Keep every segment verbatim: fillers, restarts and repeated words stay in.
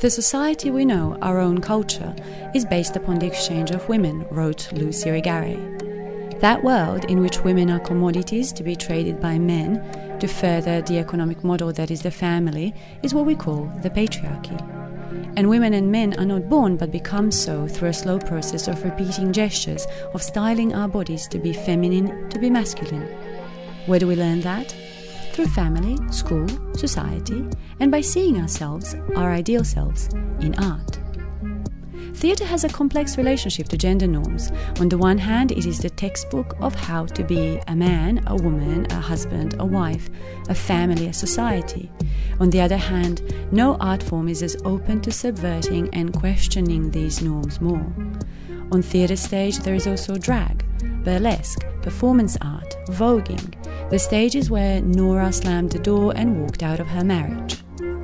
The society we know, our own culture, is based upon the exchange of women, wrote Lucy Irigaray. That world in which women are commodities to be traded by men to further the economic model that is the family is what we call the patriarchy. And women and men are not born but become so through a slow process of repeating gestures, of styling our bodies to be feminine, to be masculine. Where do we learn that? Through family, school, society, and by seeing ourselves, our ideal selves, in art. Theatre has a complex relationship to gender norms. On the one hand, it is the textbook of how to be a man, a woman, a husband, a wife, a family, a society. On the other hand, no art form is as open to subverting and questioning these norms more. On theatre stage, there is also drag, burlesque, performance art, voguing, the stages where Nora slammed the door and walked out of her marriage.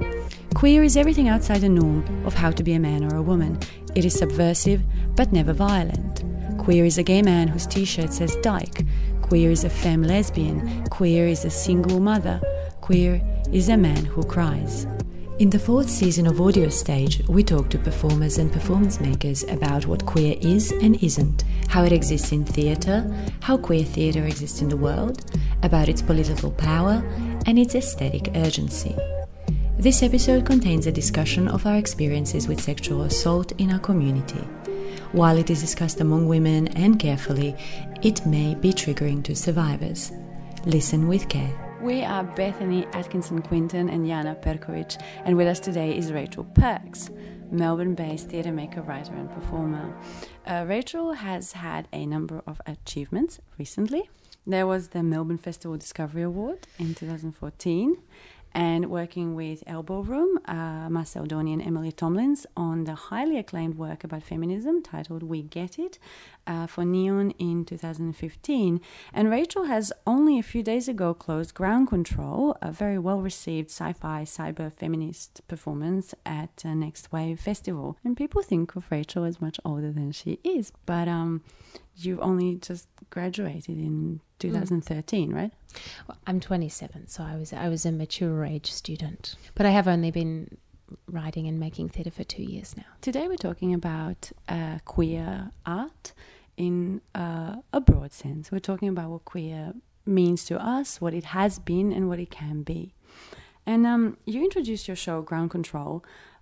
Queer is everything outside the norm of how to be a man or a woman. It is subversive, but never violent. Queer is a gay man whose t-shirt says dyke. Queer is a femme lesbian. Queer is a single mother. Queer is a man who cries. In the fourth season of Audio Stage, we talk to performers and performance makers about what queer is and isn't, how it exists in theatre, how queer theatre exists in the world, about its political power, and its aesthetic urgency. This episode contains a discussion of our experiences with sexual assault in our community. While it is discussed among women and carefully, it may be triggering to survivors. Listen with care. We are Bethany Atkinson-Quinton and Jana Perkovic, and with us today is Rachel Perks, Melbourne-based theatre maker, writer and performer. Uh, Rachel has had a number of achievements recently. There was the Melbourne Festival Discovery Award in two thousand fourteen, and working with Elbow Room, uh, Marcel Donny and Emily Tomlins on the highly acclaimed work about feminism titled We Get It uh, for Neon in two thousand fifteen. And Rachel has only a few days ago closed Ground Control, a very well-received sci-fi cyber feminist performance at uh, Next Wave Festival. And people think of Rachel as much older than she is, but um, you've only just graduated in two thousand thirteen, mm. right? Well, I'm twenty-seven, so I was I was a mature age student. But I have only been writing and making theatre for two years now. Today we're talking about uh, queer art in uh, a broad sense. We're talking about what queer means to us, what it has been and what it can be. And um, you introduced your show Ground Control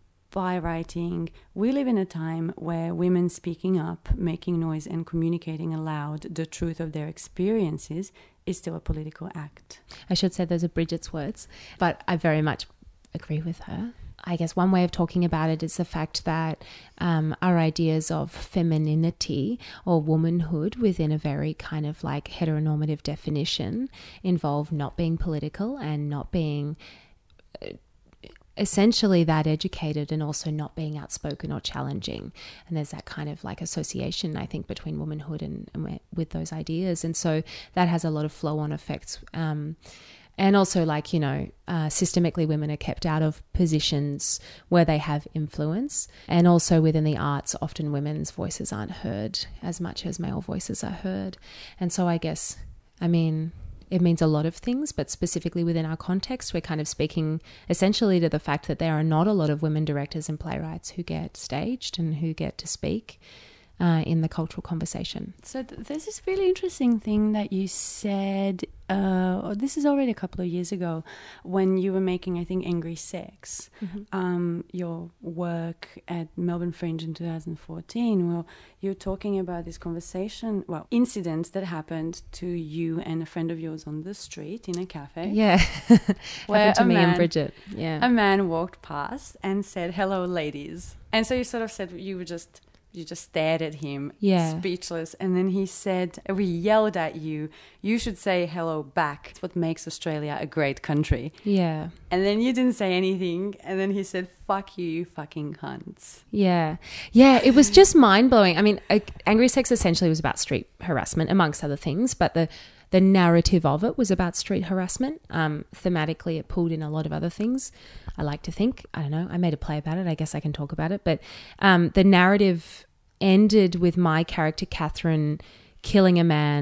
by writing, we live in a time where women speaking up, making noise and communicating aloud the truth of their experiences is still a political act. I should say those are Bridget's words, but I very much agree with her. I guess one way of talking about it is the fact that um, our ideas of femininity or womanhood within a very kind of like heteronormative definition involve not being political and not being uh, essentially that educated and also not being outspoken or challenging. And there's that kind of like association, I think, between womanhood and, and with those ideas. And so that has a lot of flow-on effects. Um, and also like, you know, uh, systemically women are kept out of positions where they have influence. And also within the arts, often women's voices aren't heard as much as male voices are heard. And so I guess, I mean... it means a lot of things, but specifically within our context, we're kind of speaking essentially to the fact that there are not a lot of women directors and playwrights who get staged and who get to speak uh, in the cultural conversation. So th- there's this really interesting thing that you said, uh, oh, this is already a couple of years ago, when you were making, I think, Angry Sex, mm-hmm. um, your work at Melbourne Fringe in two thousand fourteen. Well, you're talking about this conversation, well, incident that happened to you and a friend of yours on the street in a cafe. Yeah, where happened to a me man, and Bridget. Yeah, a man walked past and said, "Hello, ladies," and so you sort of said you were just. You just stared at him, yeah. speechless. And then he said, we yelled at you, you should say hello back. It's what makes Australia a great country. Yeah. And then you didn't say anything. And then he said, fuck you, you fucking cunts. Yeah. Yeah, it was just mind-blowing. I mean, Angry Sex essentially was about street harassment, amongst other things. But the, the narrative of it was about street harassment. Um, thematically, it pulled in a lot of other things. I like to think. I don't know. I made a play about it. I guess I can talk about it. But um, the narrative ended with my character, Catherine, killing a man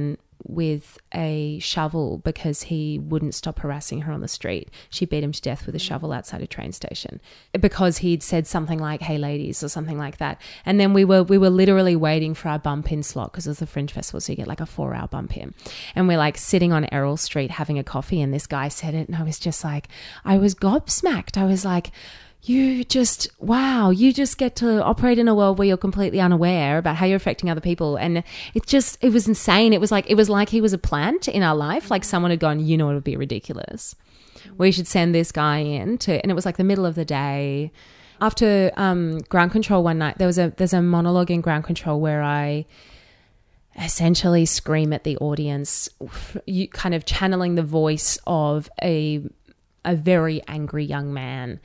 with a shovel because he wouldn't stop harassing her on the street. She beat him to death with a shovel outside a train station because he'd said something like, "Hey ladies," or something like that. And then we were we were literally waiting for our bump in slot because it was the Fringe Festival, so you get like a four hour bump in. And we're like sitting on Errol Street having a coffee, and this guy said it, and I was just like, I was gobsmacked. I was like, you just, wow, you just get to operate in a world where you're completely unaware about how you're affecting other people. And it just, it was insane. It was like, it was like he was a plant in our life. Like someone had gone, you know, it would be ridiculous. We should send this guy in to, and it was like the middle of the day. After um, Ground Control one night, there was a, there's a monologue in Ground Control where I essentially scream at the audience, you kind of channeling the voice of a, a very angry young man,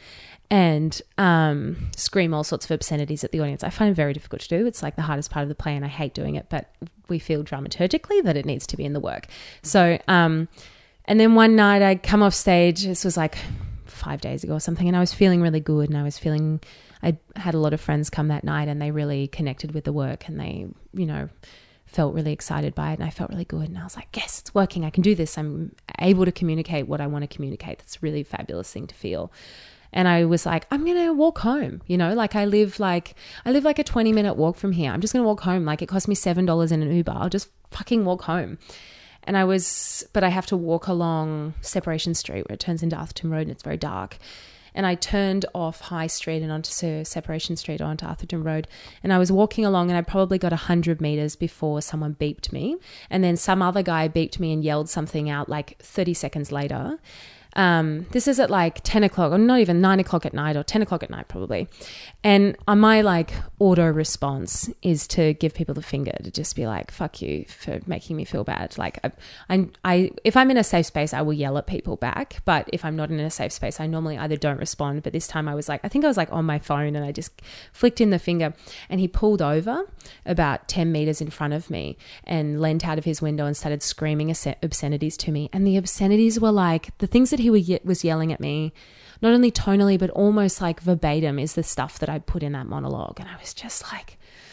and um, scream all sorts of obscenities at the audience. I find it very difficult to do. It's like the hardest part of the play, and I hate doing it, but we feel dramaturgically that it needs to be in the work. So, um, and then one night I come off stage, this was like five days ago or something, and I was feeling really good, and I was feeling, I had a lot of friends come that night, and they really connected with the work, and they, you know, felt really excited by it, and I felt really good, and I was like, yes, it's working. I can do this. I'm able to communicate what I want to communicate. That's a really fabulous thing to feel. And I was like, I'm going to walk home, you know, like I live like, I live like a twenty minute walk from here. I'm just going to walk home. Like it cost me seven dollars in an Uber. I'll just fucking walk home. And I was, but I have to walk along Separation Street where it turns into Atherton Road, and it's very dark. And I turned off High Street and onto Separation Street or onto Atherton Road. And I was walking along, and I probably got one hundred meters before someone beeped me. And then some other guy beeped me and yelled something out like thirty seconds later. Um, this is at like ten o'clock, or not even nine o'clock at night, or ten o'clock at night probably. And my like auto response is to give people the finger, to just be like, fuck you for making me feel bad. Like I, I, I, if I'm in a safe space, I will yell at people back. But if I'm not in a safe space, I normally either don't respond. But this time I was like, I think I was like on my phone, and I just flicked in the finger, and he pulled over about ten meters in front of me and leant out of his window and started screaming obscenities to me. And the obscenities were like the things that he was yelling at me, not only tonally, but almost like verbatim is the stuff that I put in that monologue. And I was just like,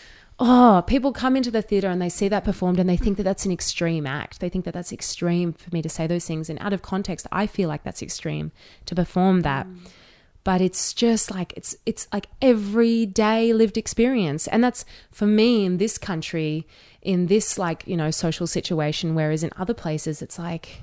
oh, people come into the theatre and they see that performed, and they think that that's an extreme act. They think that that's extreme for me to say those things. And out of context, I feel like that's extreme to perform that. Mm. But it's just like, it's it's like everyday lived experience. And that's, for me, in this country, in this like, you know, social situation, whereas in other places, it's like,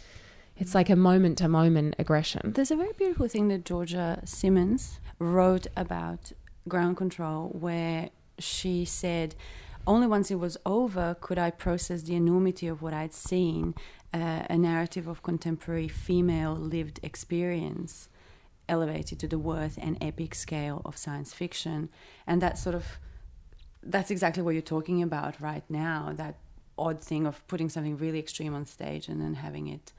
it's like a moment-to-moment aggression. There's a very beautiful thing that Georgia Simmons wrote about Ground Control, where she said, only once it was over could I process the enormity of what I'd seen, uh, a narrative of contemporary female lived experience elevated to the worth and epic scale of science fiction. And that sort of, that's exactly what you're talking about right now, that odd thing of putting something really extreme on stage and then having it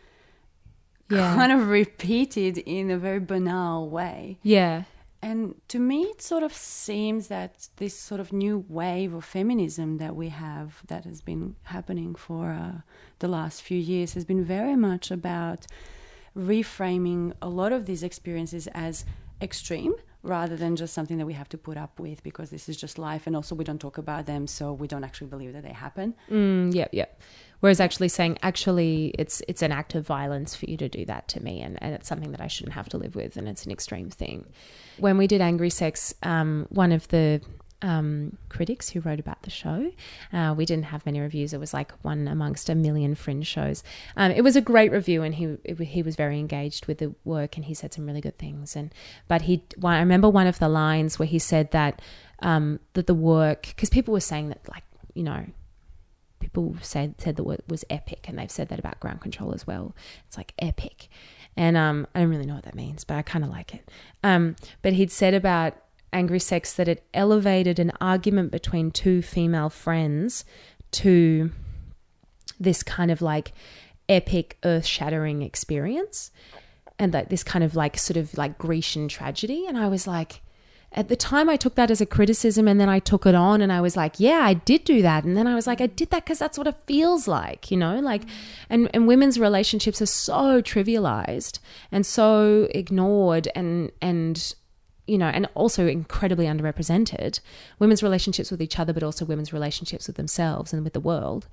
yeah. kind of repeated in a very banal way. Yeah. And to me, it sort of seems that this sort of new wave of feminism that we have, that has been happening for uh, the last few years, has been very much about reframing a lot of these experiences as extreme, rather than just something that we have to put up with because this is just life, and also we don't talk about them, so we don't actually believe that they happen. Mm, yep, yep. Whereas actually saying, actually, it's it's an act of violence for you to do that to me, and, and it's something that I shouldn't have to live with, and it's an extreme thing. When we did Angry Sex, um, one of the um, critics who wrote about the show, uh, we didn't have many reviews. It was like one amongst a million Fringe shows. Um, it was a great review, and he it, he was very engaged with the work, and he said some really good things. And but he, I remember one of the lines where he said that um, that the work, because people were saying that, like, you know, people said said the word was epic, and they've said that about Ground Control as well. It's like epic, and um, I don't really know what that means, but I kind of like it. Um, but he'd said about Angry Sex that it elevated an argument between two female friends to this kind of like epic, earth-shattering experience, and that this kind of like sort of like Grecian tragedy. And I was like, at the time I took that as a criticism, and then I took it on, and I was like, yeah, I did do that. And then I was like, I did that because that's what it feels like, you know, like, and, and women's relationships are so trivialized and so ignored, and, and, you know, and also incredibly underrepresented, women's relationships with each other, but also women's relationships with themselves and with the world.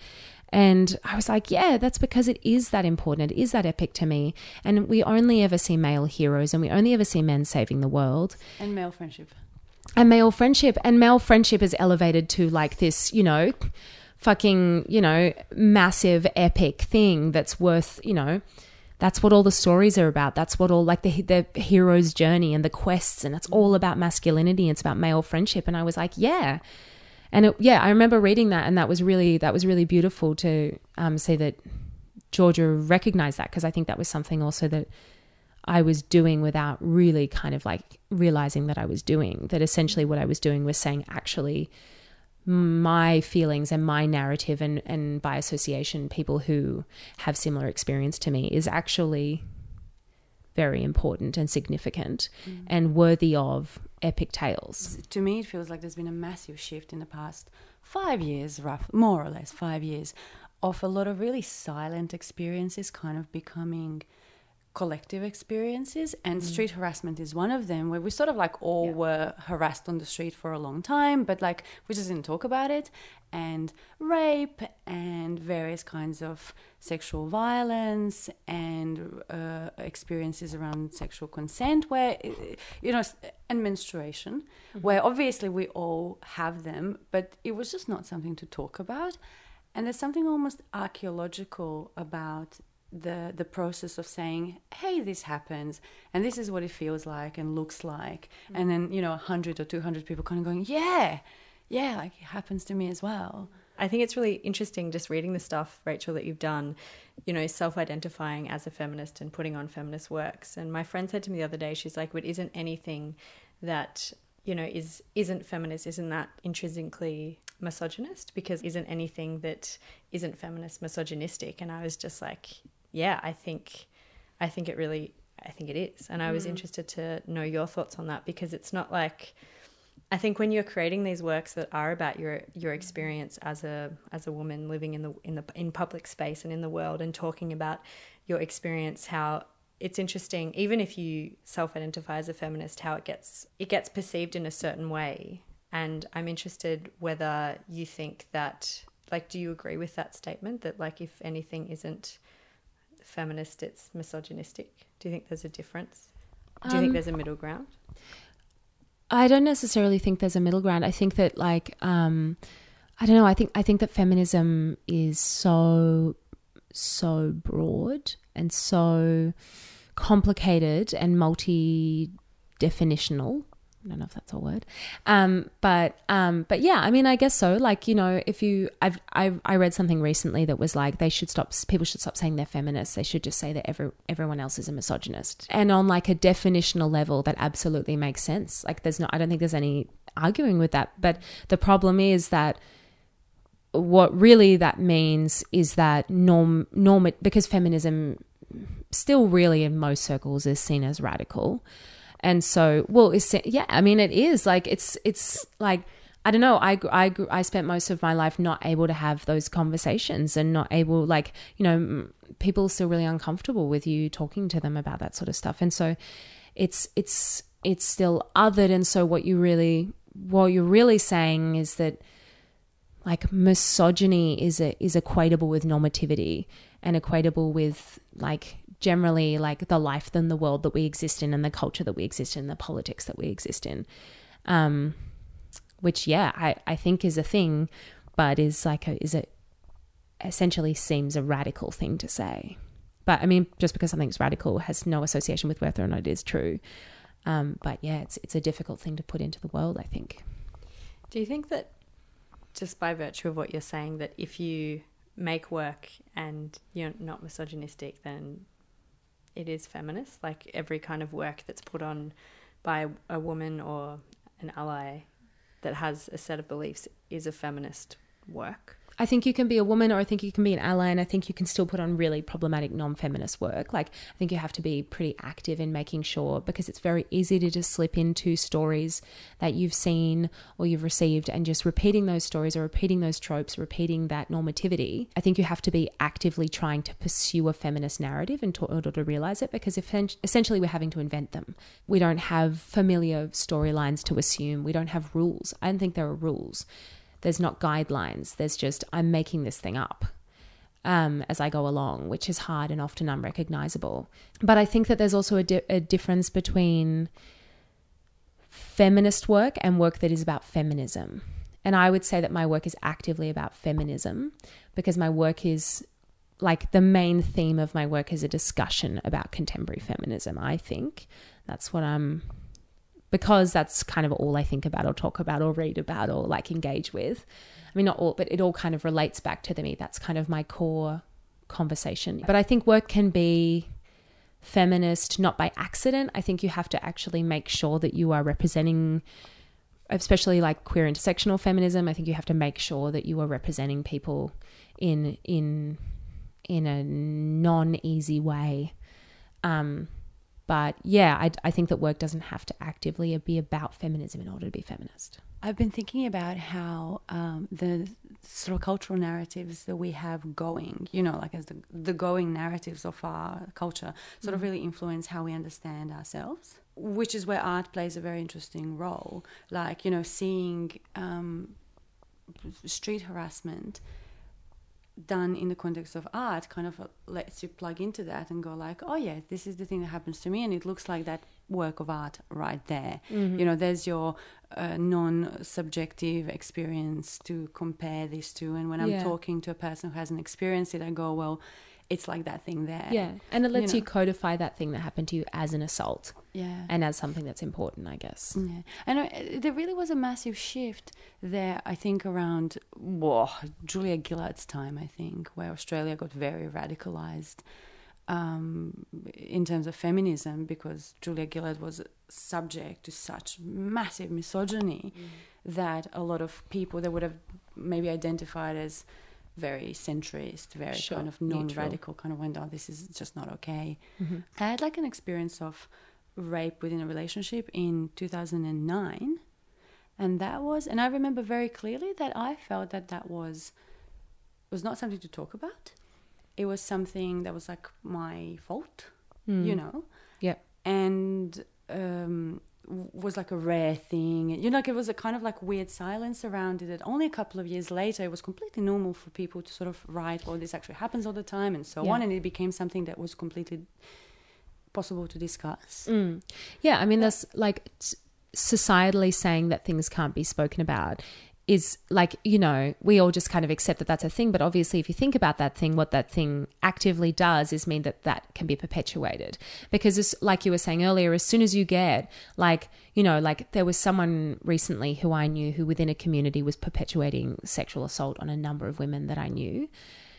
And I was like, yeah, that's because it is that important. It is that epic to me. And we only ever see male heroes, and we only ever see men saving the world. And male friendship. And male friendship. And male friendship is elevated to like this, you know, fucking, you know, massive epic thing that's worth, you know, that's what all the stories are about. That's what all like the the hero's journey and the quests, and it's all about masculinity. It's about male friendship. And I was like, yeah. And it, yeah, I remember reading that, and that was really that was really beautiful to um, see that Georgia recognized that, because I think that was something also that I was doing without really kind of like realizing that I was doing. That essentially what I was doing was saying, actually, my feelings and my narrative, and, and by association, people who have similar experience to me, is actually very important and significant mm. and worthy of epic tales. To me, it feels like there's been a massive shift in the past five years, rough, more or less five years, of a lot of really silent experiences kind of becoming collective experiences, and mm. street harassment is one of them, where we sort of like all yeah. were harassed on the street for a long time, but like we just didn't talk about it. And rape and various kinds of sexual violence and uh, experiences around sexual consent, where, you know, and menstruation, mm-hmm. where obviously we all have them, but it was just not something to talk about. And there's something almost archaeological about the the process of saying, hey, this happens and this is what it feels like and looks like, mm-hmm. and then, you know, a hundred or two hundred people kind of going, yeah yeah like it happens to me as well. I think it's really interesting just reading the stuff, Rachel, that you've done, you know, self-identifying as a feminist and putting on feminist works. And my friend said to me the other day, she's like, but isn't anything that, you know, is isn't feminist, isn't that intrinsically misogynist? Because isn't anything that isn't feminist misogynistic? And I was just like, yeah, I think I think it really, I think it is. And I was mm. interested to know your thoughts on that, because it's not like, I think when you're creating these works that are about your your experience as a as a woman living in the in the in public space and in the world, and talking about your experience, how it's interesting, even if you self-identify as a feminist, how it gets it gets perceived in a certain way. And I'm interested whether you think that, like, do you agree with that statement that, like, if anything isn't feminist, it's misogynistic? Do you think there's a difference? Do you um, think there's a middle ground? I don't necessarily think there's a middle ground. I think that, like, um, I don't know. I think I think that feminism is so so broad and so complicated and multi-definitional. I don't know if that's a word, um, but um, but yeah, I mean, I guess so. Like, you know, if you, I've, I've I read something recently that was like, they should stop. People should stop saying they're feminists. They should just say that every everyone else is a misogynist. And on like a definitional level, that absolutely makes sense. Like, there's no, I don't think there's any arguing with that. But the problem is that what really that means is that norm norm because feminism still really in most circles is seen as radical. And so, well, it's, yeah, I mean, it is like, it's, it's like, I don't know. I, I, I spent most of my life not able to have those conversations and not able, like, you know, people are still really uncomfortable with you talking to them about that sort of stuff. And so it's, it's, it's still othered. And so what you really, what you're really saying is that, like, misogyny is a, is equatable with normativity and equatable with, like, generally, like, the life and the world that we exist in and the culture that we exist in, the politics that we exist in, um, which, yeah, I, I think is a thing, but is like a, is a, essentially seems a radical thing to say. But I mean, just because something's radical has no association with whether or not it is true. Um, but yeah, it's, it's a difficult thing to put into the world, I think. Do you think that just by virtue of what you're saying, that if you make work and you're not misogynistic, then it is feminist? Like, every kind of work that's put on by a woman or an ally that has a set of beliefs is a feminist work? I think you can be a woman, or I think you can be an ally, and I think you can still put on really problematic non-feminist work. Like, I think you have to be pretty active in making sure, because it's very easy to just slip into stories that you've seen or you've received and just repeating those stories or repeating those tropes, repeating that normativity. I think you have to be actively trying to pursue a feminist narrative in order to realize it, because if, essentially we're having to invent them. We don't have familiar storylines to assume. We don't have rules. I don't think there are rules. There's not guidelines. There's just, I'm making this thing up. um, as I go along, which is hard and often unrecognizable. But I think that there's also a, di- a difference between feminist work and work that is about feminism. And I would say that my work is actively about feminism, because my work is like the main theme of my work is a discussion about contemporary feminism. I think that's what I'm, because that's kind of all I think about or talk about or read about or like engage with. I mean, not all, but it all kind of relates back to me. That's kind of my core conversation. But I think work can be feminist not by accident. I think you have to actually make sure that you are representing, especially like queer intersectional feminism. I think you have to make sure that you are representing people in in in a non-easy way. Um, but yeah, I, I think that work doesn't have to actively be about feminism in order to be feminist. I've been thinking about how um, the sort of cultural narratives that we have going, you know, like as the, the going narratives of our culture sort of really influence how we understand ourselves, which is where art plays a very interesting role. Like, you know, seeing um, street harassment done in the context of art kind of lets you plug into that and go like, oh yeah, this is the thing that happens to me, and it looks like that work of art right there. Mm-hmm. You know, there's your uh, non-subjective experience to compare these two, and when I'm yeah. talking to a person who hasn't experienced it, I go, well, it's like that thing there. Yeah, and it lets you, know? you codify that thing that happened to you as an assault. Yeah. And as something that's important, I guess. Yeah. And uh, there really was a massive shift there, I think, around whoa, Julia Gillard's time, I think, where Australia got very radicalised um, in terms of feminism, because Julia Gillard was subject to such massive misogyny mm. that a lot of people that would have maybe identified as very centrist, very sure. kind of non-radical, kind of went, oh, this is just not okay. Mm-hmm. I had like an experience of rape within a relationship in two thousand nine, and that was, and I remember very clearly that I felt that that was was not something to talk about. It was something that was like my fault, mm. you know. Yeah. And um was like a rare thing, you know, like it was a kind of like weird silence around it, that only a couple of years later it was completely normal for people to sort of write, well, this actually happens all the time, and so yeah. on, and it became something that was completely possible to discuss. Mm. Yeah, I mean, there's like societally saying that things can't be spoken about is like, you know, we all just kind of accept that that's a thing. But obviously, if you think about that thing, what that thing actively does is mean that that can be perpetuated. Because it's, like you were saying earlier, as soon as you get like, you know, like there was someone recently who I knew who within a community was perpetuating sexual assault on a number of women that I knew.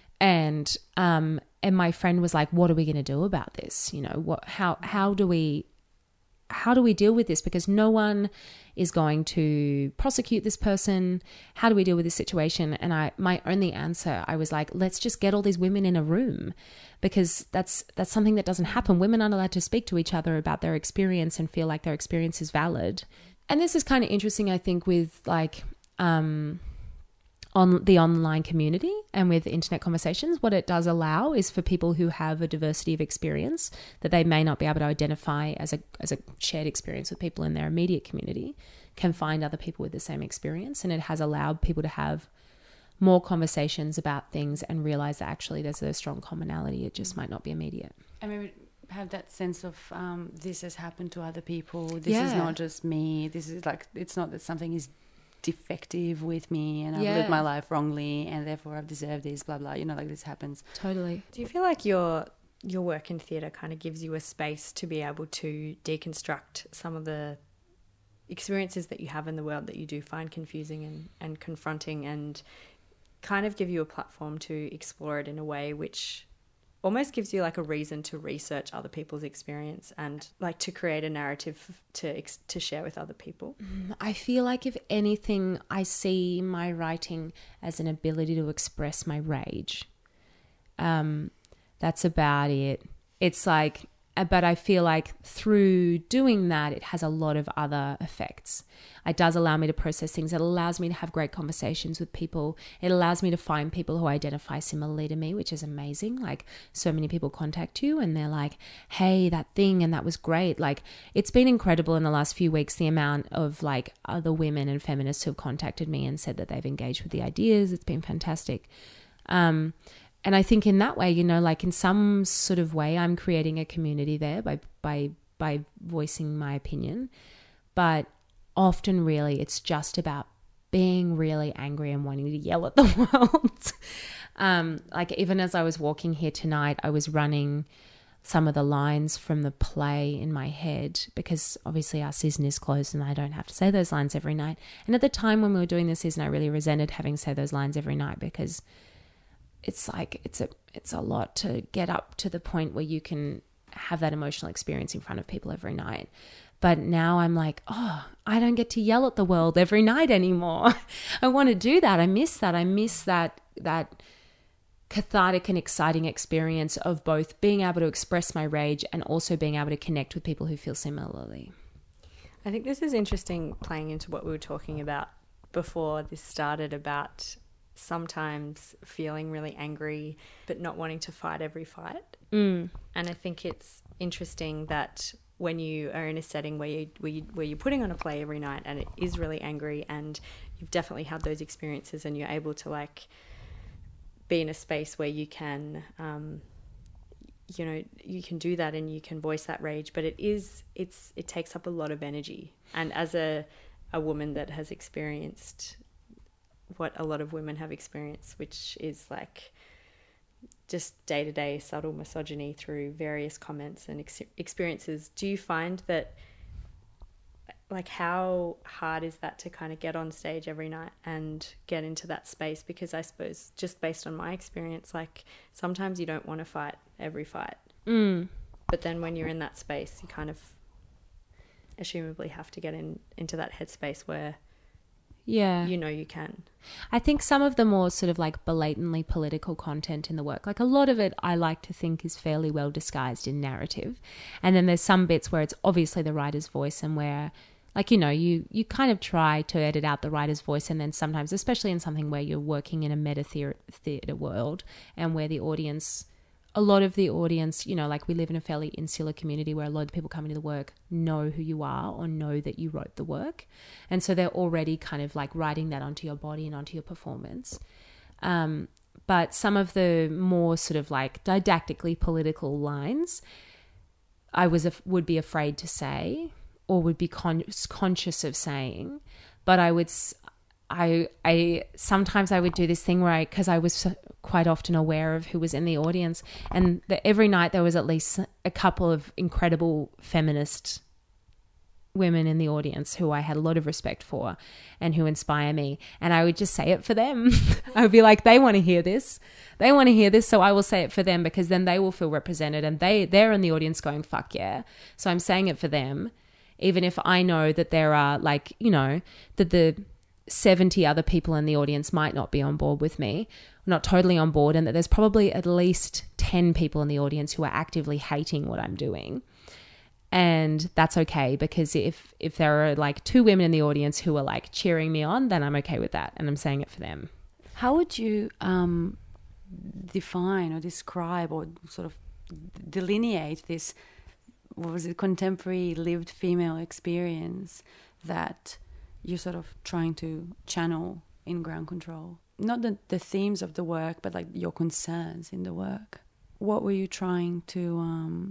And um, and my friend was like, what are we going to do about this? You know, what, how, how do we, how do we deal with this? Because no one is going to prosecute this person. How do we deal with this situation? And I, my only answer, I was like, let's just get all these women in a room, because that's, that's something that doesn't happen. Women aren't allowed to speak to each other about their experience and feel like their experience is valid. And this is kind of interesting, I think, with like, um, on the online community and with internet conversations. What it does allow is for people who have a diversity of experience that they may not be able to identify as a as a shared experience with people in their immediate community, can find other people with the same experience. And it has allowed people to have more conversations about things and realize that actually there's a strong commonality. It just might not be immediate. And maybe have that sense of um, this has happened to other people. This yeah. is not just me. This is like, it's not that something is defective with me and I've yeah. lived my life wrongly and therefore I've deserved this, blah blah, you know, like this happens. Totally. Do you feel like your your work in theatre kind of gives you a space to be able to deconstruct some of the experiences that you have in the world that you do find confusing and, and confronting, and kind of give you a platform to explore it in a way which almost gives you like a reason to research other people's experience and like to create a narrative to to share with other people? I feel like if anything, I see my writing as an ability to express my rage. Um, that's about it. It's like, but I feel like through doing that, it has a lot of other effects. It does allow me to process things. It allows me to have great conversations with people. It allows me to find people who identify similarly to me, which is amazing. Like, so many people contact you and they're like, hey, that thing, and that was great. Like, it's been incredible in the last few weeks, the amount of like other women and feminists who have contacted me and said that they've engaged with the ideas. It's been fantastic. Um, and I think in that way, you know, like in some sort of way, I'm creating a community there by by by voicing my opinion. But often, really, it's just about being really angry and wanting to yell at the world. um, like even as I was walking here tonight, I was running some of the lines from the play in my head, because obviously our season is closed and I don't have to say those lines every night. And at the time when we were doing the season, I really resented having to say those lines every night, because it's like it's a it's a lot to get up to the point where you can have that emotional experience in front of people every night. But now I'm like, oh, I don't get to yell at the world every night anymore. I want to do that. I miss that. I miss that that cathartic and exciting experience of both being able to express my rage and also being able to connect with people who feel similarly. I think this is interesting, playing into what we were talking about before this started, about sometimes feeling really angry but not wanting to fight every fight. Mm. And I think it's interesting that when you are in a setting where you, where you where you're putting on a play every night and it is really angry, and you've definitely had those experiences, and you're able to like be in a space where you can um you know you can do that and you can voice that rage, but it is it's it takes up a lot of energy. And as a a woman that has experienced what a lot of women have experienced, which is like just day-to-day subtle misogyny through various comments and ex- experiences, do you find that, like, how hard is that to kind of get on stage every night and get into that space? Because I suppose just based on my experience, like sometimes you don't want to fight every fight, mm. but then when you're in that space, you kind of assumably have to get in into that headspace where yeah, you know you can. I think some of the more sort of like blatantly political content in the work, like a lot of it I like to think is fairly well disguised in narrative. And then there's some bits where it's obviously the writer's voice, and where, like, you know, you, you kind of try to edit out the writer's voice. And then sometimes, especially in something where you're working in a meta theatre world and where the audience, a lot of the audience, you know, like we live in a fairly insular community where a lot of people coming to the work know who you are or know that you wrote the work. And so they're already kind of like writing that onto your body and onto your performance. Um, but some of the more sort of like didactically political lines, I was would be afraid to say, or would be con- conscious of saying, but I would... I, I sometimes I would do this thing where I, because I was quite often aware of who was in the audience, and the, every night there was at least a couple of incredible feminist women in the audience who I had a lot of respect for and who inspire me, and I would just say it for them. I would be like, they want to hear this, they want to hear this, so I will say it for them, because then they will feel represented, and they they're in the audience going, fuck yeah. So I'm saying it for them, even if I know that there are, like, you know, that the seventy other people in the audience might not be on board with me, not totally on board, and that there's probably at least ten people in the audience who are actively hating what I'm doing. And that's okay, because if if there are like two women in the audience who are like cheering me on, then I'm okay with that, and I'm saying it for them. How would you um, define or describe or sort of delineate this, what was it, contemporary lived female experience that you're sort of trying to channel in Ground Control? Not the, the themes of the work, but like your concerns in the work. What were you trying to um,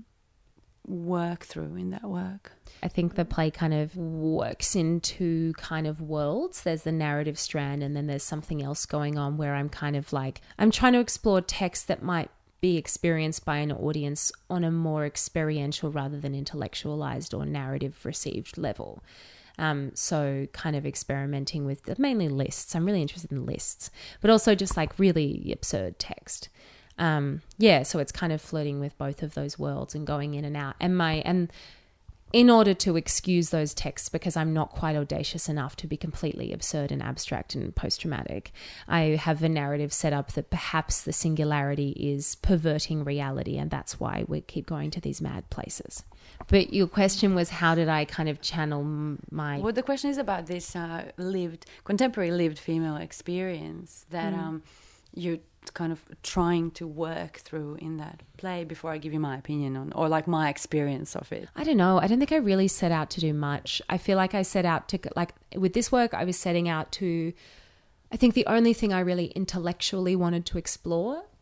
work through in that work? I think the play kind of works into kind of worlds. There's the narrative strand, and then there's something else going on where I'm kind of like, I'm trying to explore text that might be experienced by an audience on a more experiential rather than intellectualized or narrative received level. Um, so kind of experimenting with mainly lists. I'm really interested in lists, but also just like really absurd text. Um, yeah, so it's kind of flirting with both of those worlds and going in and out. And my and in order to excuse those texts, because I'm not quite audacious enough to be completely absurd and abstract and post-traumatic, I have a narrative set up that perhaps the singularity is perverting reality, and that's why we keep going to these mad places. But your question was, how did I kind of channel my... Well, the question is about this uh, lived, contemporary lived female experience that mm. um, you're kind of trying to work through in that play, before I give you my opinion on, or like my experience of it. I don't know. I don't think I really set out to do much. I feel like I set out to, like with this work, I was setting out to, I think the only thing I really intellectually wanted to explore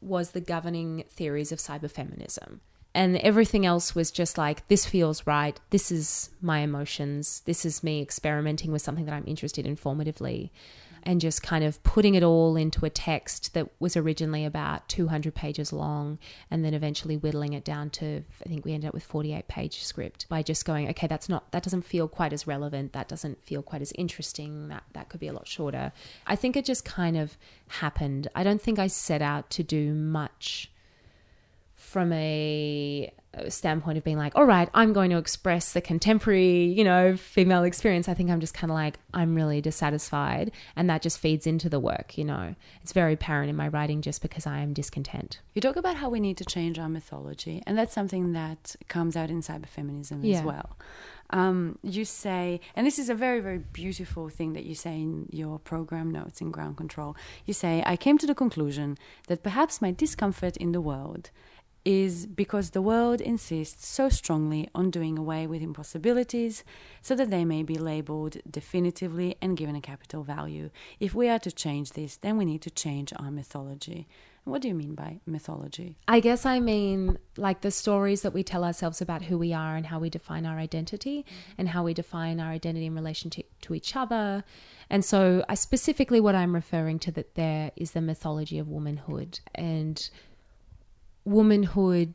was the governing theories of cyberfeminism. And everything else was just like, this feels right. This is my emotions. This is me experimenting with something that I'm interested in formatively, and just kind of putting it all into a text that was originally about two hundred pages long, and then eventually whittling it down to, I think we ended up with forty-eight page script, by just going, okay, that's not, that doesn't feel quite as relevant. That doesn't feel quite as interesting. That, that could be a lot shorter. I think it just kind of happened. I don't think I set out to do much from a standpoint of being like, all right, I'm going to express the contemporary, you know, female experience. I think I'm just kind of like, I'm really dissatisfied, and that just feeds into the work, you know. It's very apparent in my writing just because I am discontent. You talk about how we need to change our mythology, and that's something that comes out in cyberfeminism Yeah. as well. Um, you say, and this is a very, very beautiful thing that you say in your program notes in Ground Control. You say, I came to the conclusion that perhaps my discomfort in the world is because the world insists so strongly on doing away with impossibilities so that they may be labelled definitively and given a capital value. If we are to change this, then we need to change our mythology. What do you mean by mythology? I guess I mean like the stories that we tell ourselves about who we are and how we define our identity, mm-hmm. and how we define our identity in relation to, to each other. And so I specifically what I'm referring to that there is the mythology of womanhood, and womanhood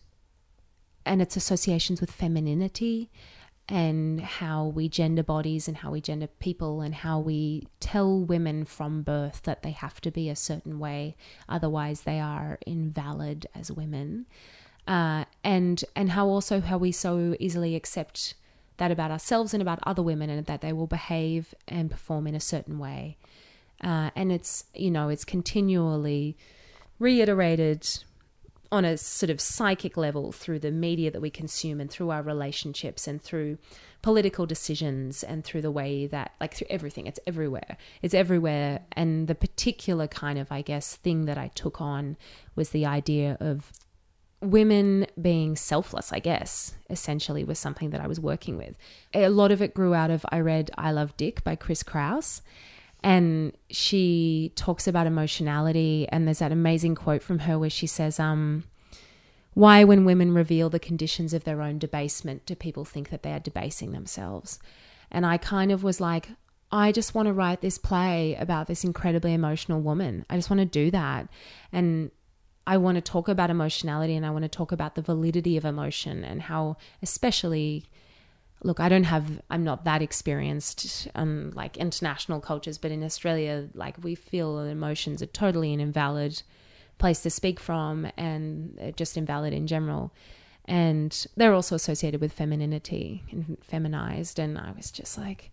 and its associations with femininity, and how we gender bodies and how we gender people, and how we tell women from birth that they have to be a certain way, otherwise they are invalid as women, uh, and and how also how we so easily accept that about ourselves and about other women, and that they will behave and perform in a certain way, uh, and it's, you know, it's continually reiterated on a sort of psychic level through the media that we consume, and through our relationships, and through political decisions, and through the way that, like, through everything. It's everywhere. It's everywhere. And the particular kind of, I guess, thing that I took on was the idea of women being selfless, I guess, essentially was something that I was working with. A lot of it grew out of, I read I Love Dick by Chris Kraus. And she talks about emotionality, and there's that amazing quote from her where she says, um, why when women reveal the conditions of their own debasement do people think that they are debasing themselves? And I kind of was like, I just want to write this play about this incredibly emotional woman. I just want to do that. And I want to talk about emotionality, and I want to talk about the validity of emotion, and how especially... Look, I don't have, I'm not that experienced um, like international cultures, but in Australia, like we feel emotions are totally an invalid place to speak from, and just invalid in general. And they're also associated with femininity and feminized. And I was just like,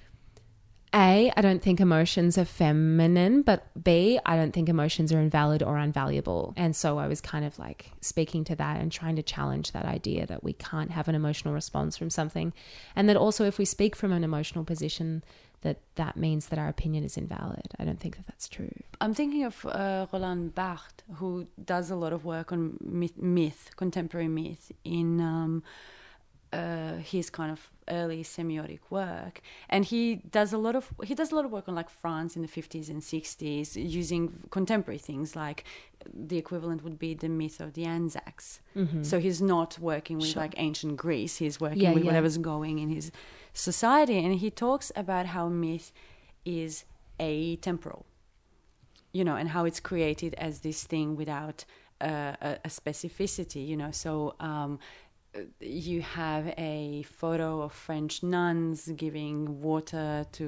A, I don't think emotions are feminine, but B, I don't think emotions are invalid or unvaluable. And so I was kind of like speaking to that and trying to challenge that idea that we can't have an emotional response from something. And that also if we speak from an emotional position, that that means that our opinion is invalid. I don't think that that's true. I'm thinking of uh, Roland Barthes, who does a lot of work on myth, myth contemporary myth in... Um, Uh, his kind of early semiotic work, and he does a lot of he does a lot of work on like France in the fifties and sixties, using contemporary things like the equivalent would be the myth of the Anzacs. Mm-hmm. So he's not working with sure. like ancient Greece. He's working yeah, with yeah. whatever's going in his society, and he talks about how myth is atemporal, you know, and how it's created as this thing without uh, a, a specificity, you know. So. Um, You have a photo of French nuns giving water to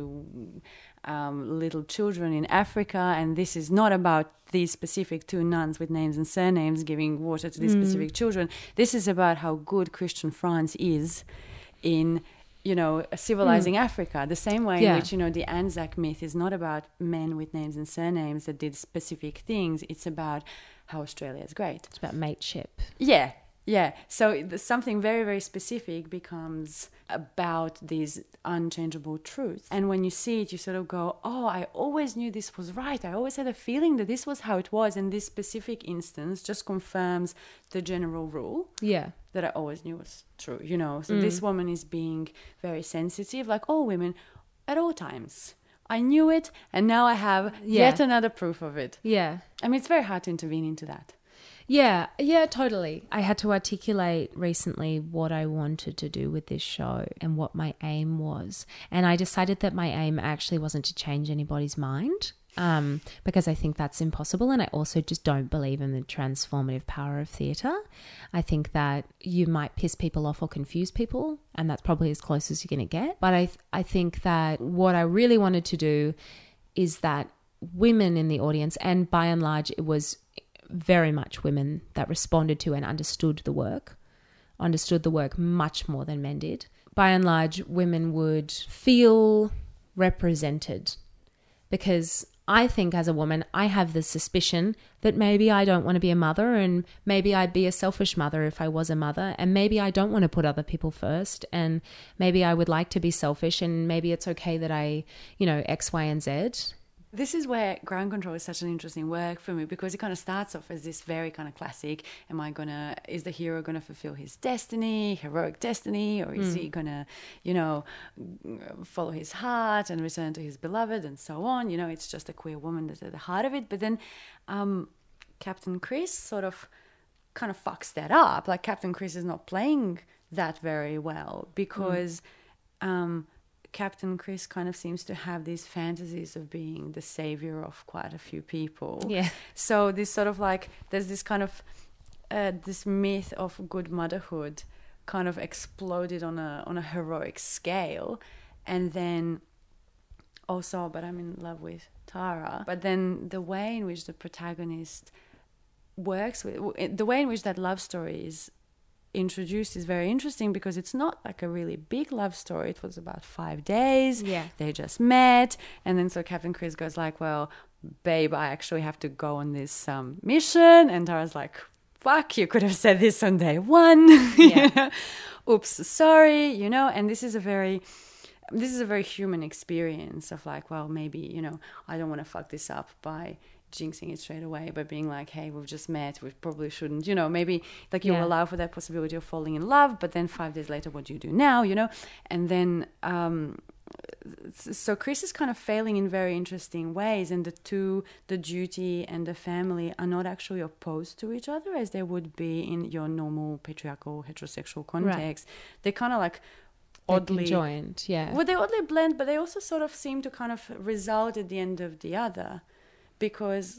um, little children in Africa, and this is not about these specific two nuns with names and surnames giving water to these mm. specific children. This is about how good Christian France is in, you know, civilizing mm. Africa. The same way yeah. in which, you know, the Anzac myth is not about men with names and surnames that did specific things. It's about how Australia is great. It's about mateship. Yeah. Yeah, so something very, very specific becomes about these unchangeable truths. And when you see it, you sort of go, oh, I always knew this was right. I always had a feeling that this was how it was. And this specific instance just confirms the general rule. Yeah. That I always knew was true, you know. So mm. this woman is being very sensitive, like all women at all times I knew it, and now I have Yeah. yet another proof of it. Yeah. I mean, it's very hard to intervene into that. Yeah, yeah, totally. I had to articulate recently what I wanted to do with this show and what my aim was. And I decided that my aim actually wasn't to change anybody's mind, um, because I think that's impossible. And I also just don't believe in the transformative power of theatre. I think that you might piss people off or confuse people, and that's probably as close as you're going to get. But I, th- I think that what I really wanted to do is that women in the audience, and by and large it was very much women that responded to and understood the work, understood the work much more than men did. By and large, women would feel represented, because I think as a woman, I have the suspicion that maybe I don't want to be a mother, and maybe I'd be a selfish mother if I was a mother, and maybe I don't want to put other people first, and maybe I would like to be selfish, and maybe it's okay that I, you know, X, Y, and Z. This is where Ground Control is such an interesting work for me, because it kind of starts off as this very kind of classic, am I gonna, is the hero gonna fulfill his destiny, heroic destiny, or is mm. he gonna, you know, follow his heart and return to his beloved and so on. You know, it's just a queer woman that's at the heart of it. But then um, Captain Chris sort of kind of fucks that up. Like, Captain Chris is not playing that very well, because mm. um, Captain Chris kind of seems to have these fantasies of being the savior of quite a few people. Yeah. So this sort of like, there's this kind of, uh, this myth of good motherhood kind of exploded on a on a heroic scale. And then also, but I'm in love with Tara. But then the way in which the protagonist works with, the way in which that love story is introduced is very interesting, because it's not like a really big love story. It was about five days. Yeah. They just met. And then so Captain Chris goes like, well, babe, I actually have to go on this um, mission. And Tara's like, fuck, you could have said this on day one. Yeah. Oops, sorry, you know. And this is a very... This is a very human experience of like, well, maybe, you know, I don't want to fuck this up by jinxing it straight away, by being like, hey, we've just met, we probably shouldn't, you know, maybe like you yeah. allow for that possibility of falling in love, but then five days later, what do you do now, you know? And then, um, so Chris is kind of failing in very interesting ways, and the two, the duty and the family, are not actually opposed to each other as they would be in your normal patriarchal heterosexual context. Right. They're kind of like oddly joined, yeah. Well, they oddly blend, but they also sort of seem to kind of result at the end of the other, because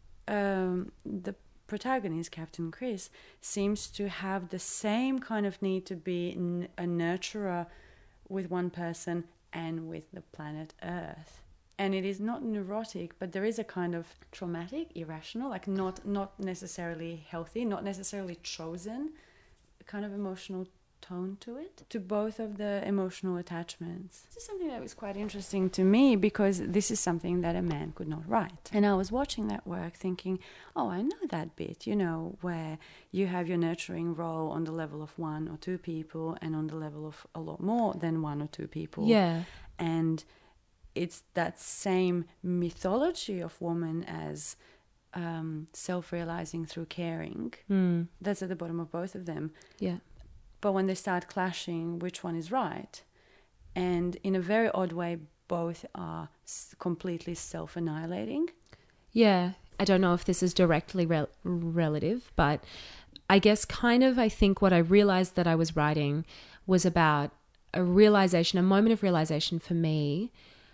um, the protagonist, Captain Chris, seems to have the same kind of need to be n- a nurturer with one person and with the planet Earth. And it is not neurotic, but there is a kind of traumatic, irrational, like not not necessarily healthy, not necessarily chosen, kind of emotional tone to it, to both of the emotional attachments. This is something that was quite interesting to me, because this is something that a man could not write. And I was watching that work thinking, oh, I know that bit, you know, where you have your nurturing role on the level of one or two people and on the level of a lot more than one or two people. Yeah. And it's that same mythology of woman as um, self-realizing through caring. Mm. That's at the bottom of both of them. Yeah. But when they start clashing, which one is right? And in a very odd way, both are s- completely self-annihilating. Yeah. I don't know if this is directly rel- relative, but I guess kind of I think what I realized that I was writing was about a realization, a moment of realization for me,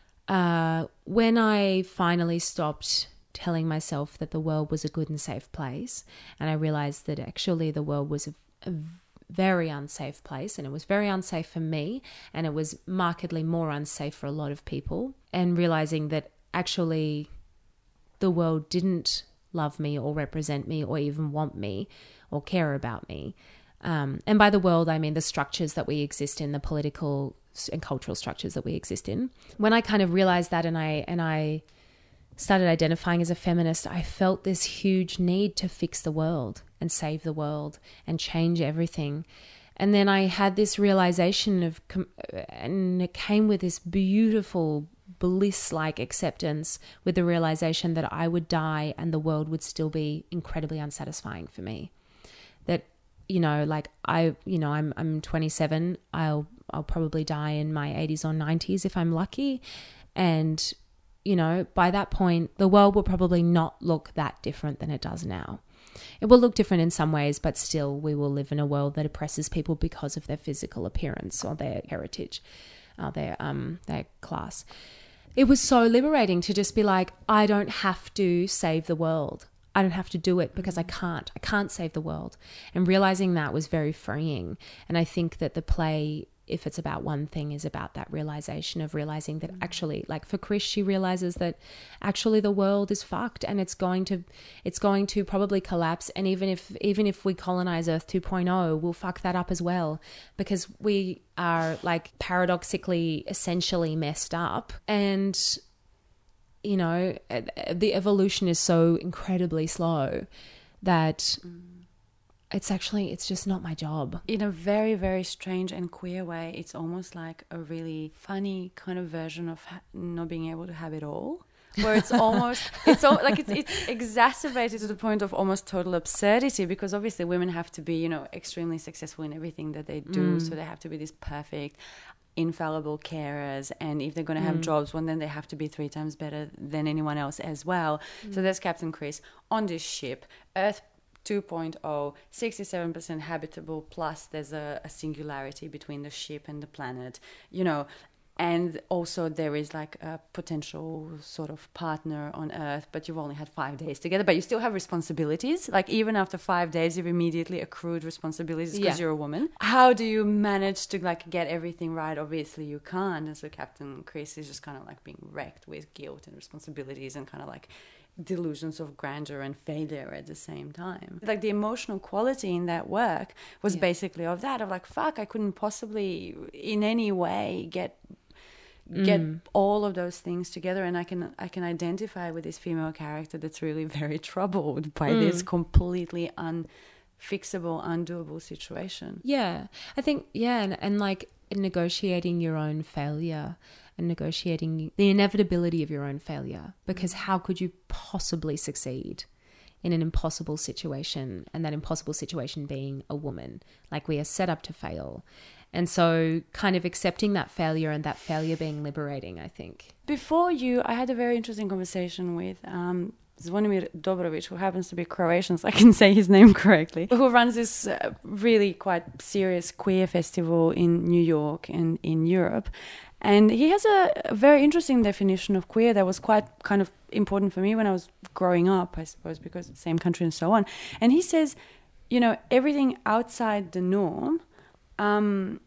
uh, when I finally stopped telling myself that the world was a good and safe place, and I realized that actually the world was a, a very unsafe place, and it was very unsafe for me, and it was markedly more unsafe for a lot of people, and realizing that actually the world didn't love me or represent me or even want me or care about me. Um, and by the world, I mean the structures that we exist in, the political and cultural structures that we exist in. When I kind of realized that and I and I started identifying as a feminist, I felt this huge need to fix the world and save the world and change everything. And then I had this realization of, and it came with this beautiful bliss-like acceptance, with the realization that I would die and the world would still be incredibly unsatisfying for me. That, you know, like I, you know, I'm I'm twenty-seven. I'll I'll probably die in my eighties or nineties if I'm lucky. And, you know, by that point, the world will probably not look that different than it does now. It will look different in some ways, but still we will live in a world that oppresses people because of their physical appearance or their heritage, or their um their class. It was so liberating to just be like, I don't have to save the world. I don't have to do it because I can't. I can't save the world. And realizing that was very freeing. And I think that the play, if it's about one thing, is about that realization of realizing that actually, like for Chris, she realizes that actually the world is fucked and it's going to, it's going to probably collapse. And even if, even if we colonize Earth two point oh, we'll fuck that up as well, because we are like paradoxically, essentially messed up. And, you know, the evolution is so incredibly slow that it's actually, it's just not my job. In a very, very strange and queer way, it's almost like a really funny kind of version of ha- not being able to have it all. Where it's almost, it's all, like it's, it's exacerbated to the point of almost total absurdity, because obviously women have to be, you know, extremely successful in everything that they do. Mm. So they have to be this perfect, infallible carers, and if they're going to have mm. jobs, well, then they have to be three times better than anyone else as well. Mm. So there's Captain Chris on this ship, Earth two point oh, sixty-seven percent habitable, plus there's a, a singularity between the ship and the planet, you know. And also there is like a potential sort of partner on Earth, but you've only had five days together, but you still have responsibilities. Like even after five days, you've immediately accrued responsibilities because yeah. you're a woman. How do you manage to like get everything right? Obviously you can't. And so Captain Chris is just kind of like being wrecked with guilt and responsibilities and kind of like delusions of grandeur and failure at the same time. Like the emotional quality in that work was yeah. basically of that, of like, fuck, I couldn't possibly in any way get get mm. all of those things together, and I can I can identify with this female character that's really very troubled by mm. this completely unfixable, undoable situation. Yeah, I think, yeah, and, and like negotiating your own failure and negotiating the inevitability of your own failure, because how could you possibly succeed in an impossible situation, and that impossible situation being a woman? Like, we are set up to fail. And so kind of accepting that failure and that failure being liberating, I think. Before you, I had a very interesting conversation with um, Zvonimir Dobrovic, who happens to be Croatian, so I can say his name correctly, who runs this uh, really quite serious queer festival in New York and in Europe. And he has a, a very interesting definition of queer that was quite kind of important for me when I was growing up, I suppose, because it's the same country and so on. And he says, you know, everything outside the norm, um,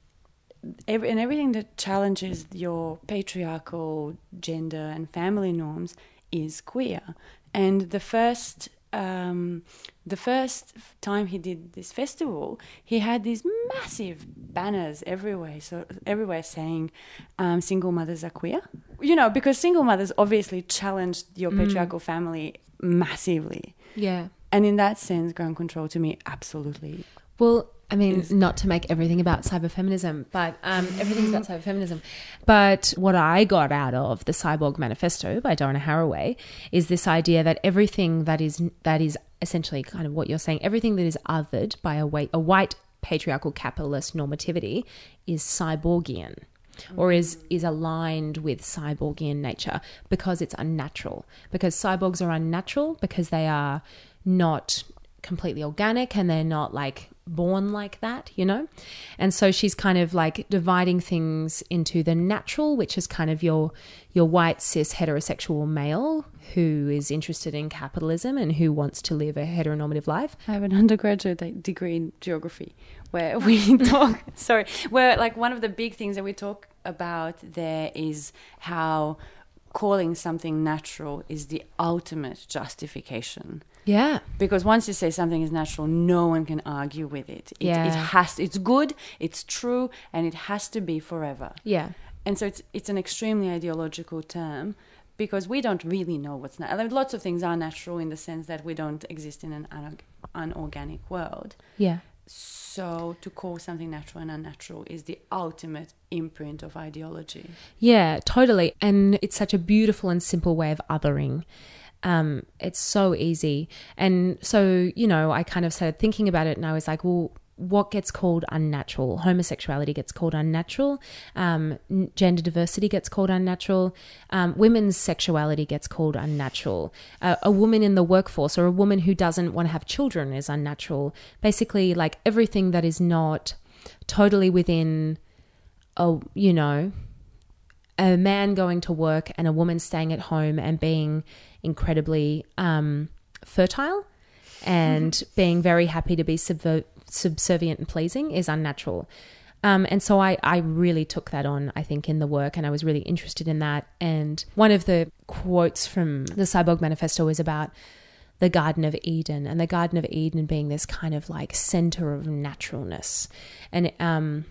every, and everything that challenges your patriarchal gender and family norms is queer. And the first um, the first time he did this festival, he had these massive banners everywhere, so everywhere saying um, single mothers are queer. You know, because single mothers obviously challenged your patriarchal mm. family massively. Yeah. And in that sense, ground control to me absolutely. Well, I mean, is. Not to make everything about cyberfeminism, but um, everything's about cyberfeminism. But what I got out of the Cyborg Manifesto by Donna Haraway is this idea that everything that is that is essentially kind of what you're saying, everything that is othered by a white, a white patriarchal capitalist normativity is cyborgian, or is is aligned with cyborgian nature, because it's unnatural. Because cyborgs are unnatural because they are not completely organic and they're not like born like that, you know? And so she's kind of like dividing things into the natural, which is kind of your your white cis heterosexual male who is interested in capitalism and who wants to live a heteronormative life. I have an undergraduate degree in geography where we talk, sorry, where like one of the big things that we talk about there is how calling something natural is the ultimate justification. Yeah. Because once you say something is natural, no one can argue with it. It, yeah. it has, it's good, it's true, and it has to be forever. Yeah. And so it's it's an extremely ideological term, because we don't really know what's natural. I mean, lots of things are natural in the sense that we don't exist in an un- unorganic world. Yeah. So to call something natural and unnatural is the ultimate imprint of ideology. Yeah, totally. And it's such a beautiful and simple way of othering. Um, it's so easy. And so, you know, I kind of started thinking about it and I was like, well, what gets called unnatural. Homosexuality gets called unnatural. Um, gender diversity gets called unnatural. Um, women's sexuality gets called unnatural. Uh, a woman in the workforce or a woman who doesn't want to have children is unnatural. Basically, like everything that is not totally within, a, you know, a man going to work and a woman staying at home and being incredibly um, fertile and mm-hmm. being very happy to be subver- subservient and pleasing is unnatural. Um, and so I, I really took that on, I think, in the work, and I was really interested in that. And one of the quotes from the Cyborg Manifesto is about the Garden of Eden, and the Garden of Eden being this kind of like center of naturalness. And um,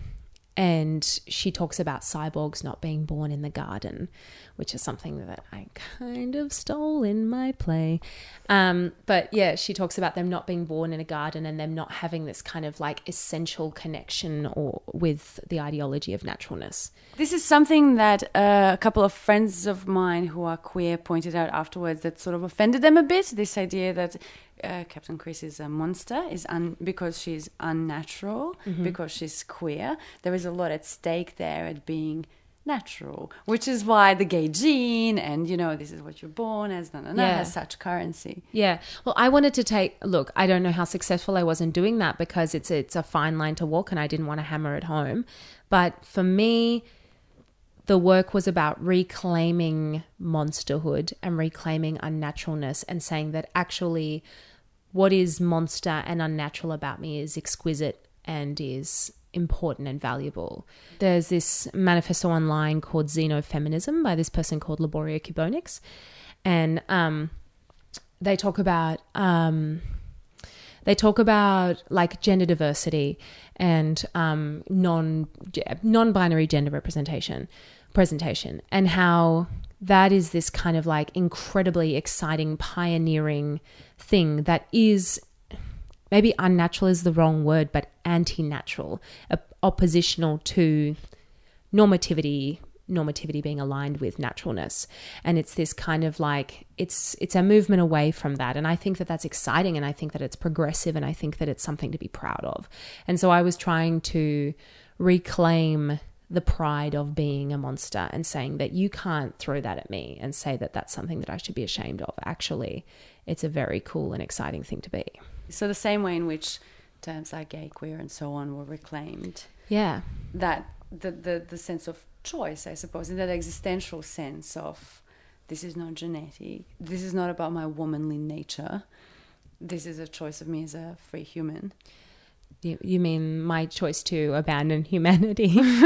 and she talks about cyborgs not being born in the garden, which is something that I kind of stole in my play. Um, but yeah, she talks about them not being born in a garden and them not having this kind of like essential connection or with the ideology of naturalness. This is something that uh, a couple of friends of mine who are queer pointed out afterwards that sort of offended them a bit. This idea that uh, Captain Chris is a monster is un- because she's unnatural, mm-hmm. because she's queer. There is a lot at stake there at being natural, which is why the gay gene and, you know, this is what you're born as, na, na, na, yeah. has such currency. Yeah. Well, I wanted to take, look, I don't know how successful I was in doing that because it's, it's a fine line to walk and I didn't want to hammer it home. But for me, the work was about reclaiming monsterhood and reclaiming unnaturalness and saying that actually what is monster and unnatural about me is exquisite and is important and valuable. There's this manifesto online called Xenofeminism by this person called Laboria Kubonix, and um, they talk about um, they talk about like gender diversity and um, non non-binary gender representation presentation, and how that is this kind of like incredibly exciting, pioneering thing that is maybe unnatural is the wrong word, but anti-natural, uh, oppositional to normativity, normativity being aligned with naturalness. And it's this kind of like, it's it's a movement away from that. And I think that that's exciting, and I think that it's progressive, and I think that it's something to be proud of. And so I was trying to reclaim the pride of being a monster and saying that you can't throw that at me and say that that's something that I should be ashamed of. Actually, it's a very cool and exciting thing to be. So the same way in which terms like gay, queer, and so on were reclaimed. Yeah. That the, the, the sense of choice, I suppose, in that existential sense of this is not genetic, this is not about my womanly nature, this is a choice of me as a free human. You, you mean my choice to abandon humanity?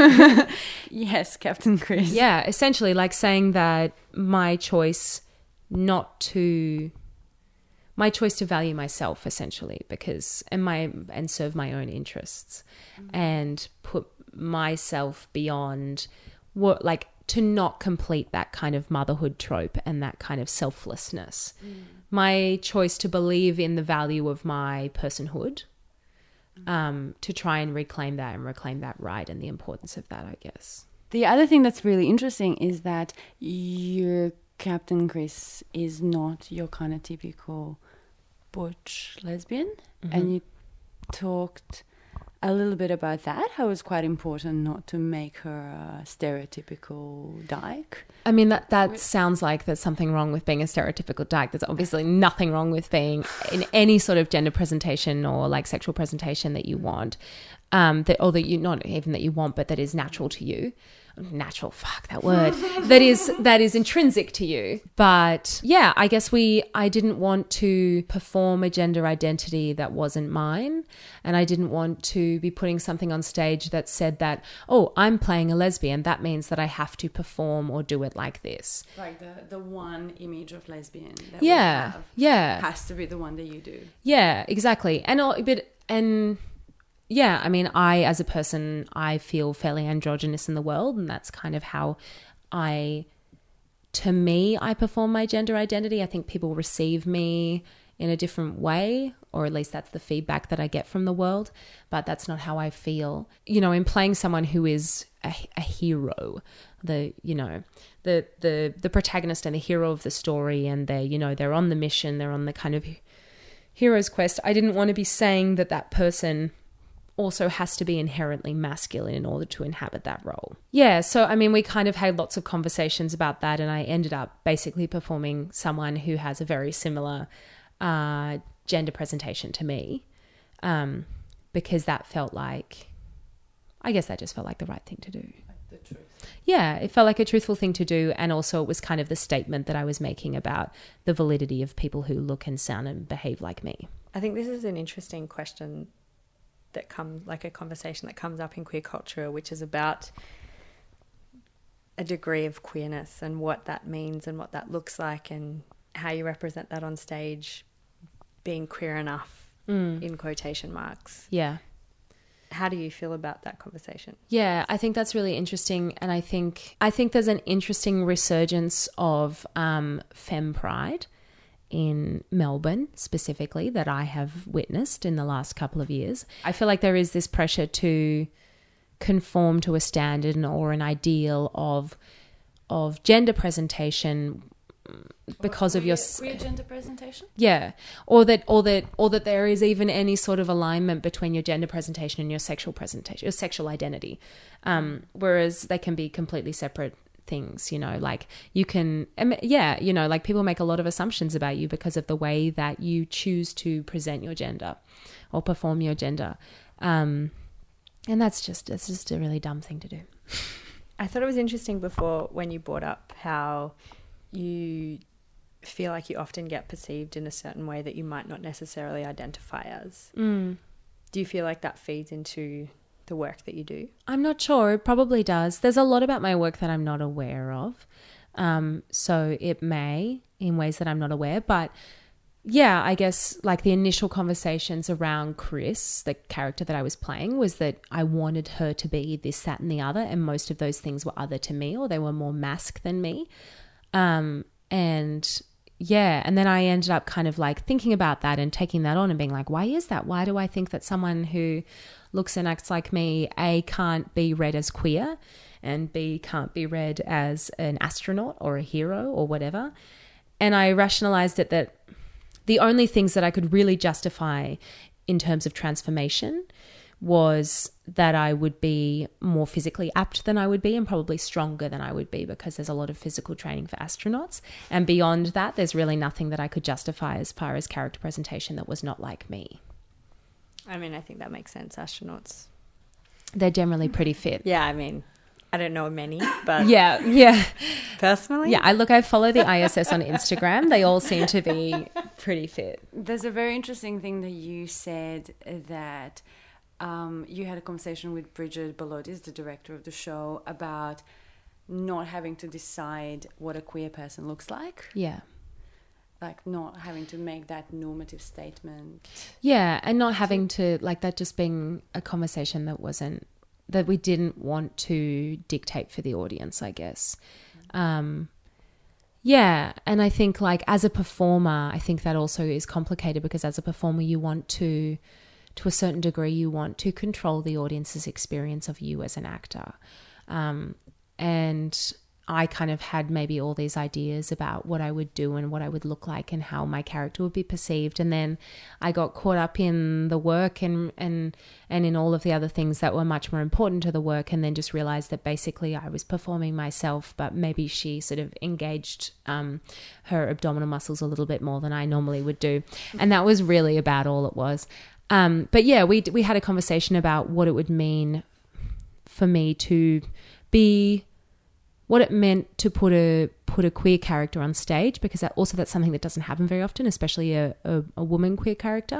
Yes, Captain Chris. Yeah, essentially like saying that my choice not to... my choice to value myself, essentially, because and my and serve my own interests, mm-hmm. and put myself beyond what, like, to not complete that kind of motherhood trope and that kind of selflessness. Mm. My choice to believe in the value of my personhood, mm-hmm. um, to try and reclaim that and reclaim that right and the importance of that, I guess. The other thing that's really interesting is that your Captain Chris is not your kind of typical butch lesbian, mm-hmm. and you talked a little bit about that, how it's quite important not to make her a stereotypical dyke. I mean, that, that sounds like there's something wrong with being a stereotypical dyke. There's obviously nothing wrong with being in any sort of gender presentation or like sexual presentation that you want, um, that or that you not even that you want, but that is natural to you. Natural, fuck that word. that is that is intrinsic to you. But yeah, I guess we I didn't want to perform a gender identity that wasn't mine, and I didn't want to be putting something on stage that said that, oh, I'm playing a lesbian, that means that I have to perform or do it like this. Like the the one image of lesbian that yeah, we have yeah has to be the one that you do. Yeah, exactly. And all, but and yeah, I mean, I, as a person, I feel fairly androgynous in the world, and that's kind of how I, to me, I perform my gender identity. I think people receive me in a different way, or at least that's the feedback that I get from the world, but that's not how I feel. You know, in playing someone who is a, a hero, the, you know, the, the, the protagonist and the hero of the story, and they're, you know, they're on the mission, they're on the kind of hero's quest. I didn't want to be saying that that person also has to be inherently masculine in order to inhabit that role. Yeah, so I mean, we kind of had lots of conversations about that, and I ended up basically performing someone who has a very similar uh, gender presentation to me, um, because that felt like, I guess that just felt like the right thing to do. Like the truth. Yeah, it felt like a truthful thing to do, and also it was kind of the statement that I was making about the validity of people who look and sound and behave like me. I think this is an interesting question that comes, like a conversation that comes up in queer culture, which is about a degree of queerness and what that means and what that looks like and how you represent that on stage, being queer enough, mm. in quotation marks. Yeah. How do you feel about that conversation? Yeah, I think that's really interesting, and I think I think there's an interesting resurgence of um, femme pride in Melbourne specifically that I have witnessed in the last couple of years. I feel like there is this pressure to conform to a standard or an ideal of of gender presentation because or of your queer gender presentation. Yeah, or that or that or that there is even any sort of alignment between your gender presentation and your sexual presentation, your sexual identity. Um, whereas they can be completely separate things, you know, like you can, yeah, you know, like people make a lot of assumptions about you because of the way that you choose to present your gender or perform your gender. Um, and that's just, that's just a really dumb thing to do. I thought it was interesting before when you brought up how you feel like you often get perceived in a certain way that you might not necessarily identify as. Mm. Do you feel like that feeds into the work that you do? I'm not sure. It probably does. There's a lot about my work that I'm not aware of. Um, so it may in ways that I'm not aware. But yeah, I guess like the initial conversations around Chris, the character that I was playing, was that I wanted her to be this, that and the other. And most of those things were other to me, or they were more mask than me. Um, and yeah, and then I ended up kind of like thinking about that and taking that on and being like, why is that? Why do I think that someone who looks and acts like me, A, can't be read as queer, and B, can't be read as an astronaut or a hero or whatever? And I rationalized it that the only things that I could really justify in terms of transformation was that I would be more physically apt than I would be and probably stronger than I would be, because there's a lot of physical training for astronauts. And beyond that, there's really nothing that I could justify as far as character presentation that was not like me. I mean, I think that makes sense. Astronauts, they're generally pretty fit. Yeah, I mean, I don't know many, but yeah, yeah. Personally, yeah. I look. I follow the I S S on Instagram. They all seem to be pretty fit. There's a very interesting thing that you said, that um, you had a conversation with Bridget Belodis, the director of the show, about not having to decide what a queer person looks like. Yeah. Like not having to make that normative statement. Yeah, and not having to, like that just being a conversation that wasn't, that we didn't want to dictate for the audience, I guess. Mm-hmm. Um, yeah, and I think like as a performer, I think that also is complicated, because as a performer you want to, to a certain degree, you want to control the audience's experience of you as an actor. Um, and I kind of had maybe all these ideas about what I would do and what I would look like and how my character would be perceived. And then I got caught up in the work and, and, and in all of the other things that were much more important to the work, and then just realized that basically I was performing myself, but maybe she sort of engaged um, her abdominal muscles a little bit more than I normally would do. And that was really about all it was. Um, but yeah, we, we had a conversation about what it would mean for me to be, what it meant to put a put a queer character on stage, because that also that's something that doesn't happen very often, especially a, a, a woman queer character.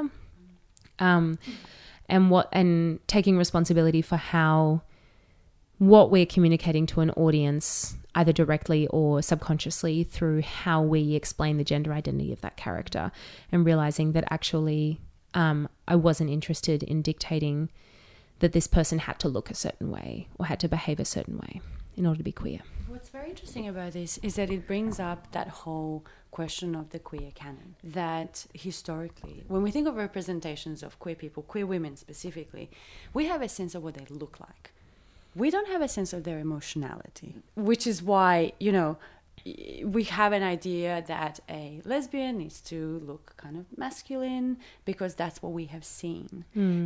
Um, and what and taking responsibility for how what we're communicating to an audience, either directly or subconsciously, through how we explain the gender identity of that character, and realizing that actually um, I wasn't interested in dictating that this person had to look a certain way or had to behave a certain way in order to be queer. What's very interesting about this is that it brings up that whole question of the queer canon, that historically, when we think of representations of queer people, queer women specifically, we have a sense of what they look like. We don't have a sense of their emotionality, which is why, you know, we have an idea that a lesbian needs to look kind of masculine because that's what we have seen. Mm.